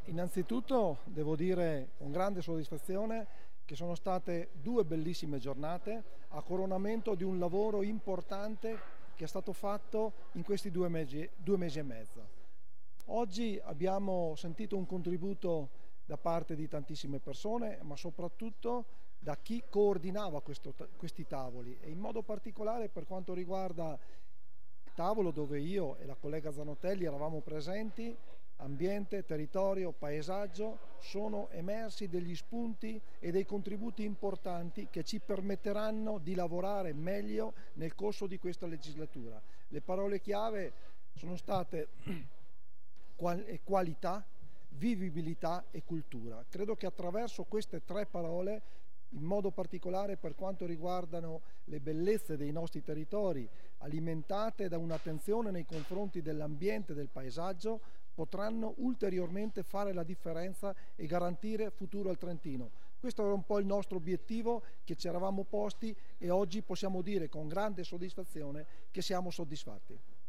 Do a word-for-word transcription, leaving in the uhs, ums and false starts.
Innanzitutto devo dire con grande soddisfazione che sono state due bellissime giornate a coronamento di un lavoro importante che è stato fatto in questi due mesi, due mesi e mezzo. Oggi abbiamo sentito un contributo da parte di tantissime persone, ma soprattutto da chi coordinava questo, questi tavoli, e in modo particolare per quanto riguarda il tavolo dove io e la collega Zanotelli eravamo presenti. Ambiente, territorio, paesaggio, sono emersi degli spunti e dei contributi importanti che ci permetteranno di lavorare meglio nel corso di questa legislatura. Le parole chiave sono state qualità, vivibilità e cultura. Credo che attraverso queste tre parole, in modo particolare per quanto riguardano le bellezze dei nostri territori, alimentate da un'attenzione nei confronti dell'ambiente e del paesaggio, potranno ulteriormente fare la differenza e garantire futuro al Trentino. Questo era un po' il nostro obiettivo che ci eravamo posti e oggi possiamo dire con grande soddisfazione che siamo soddisfatti.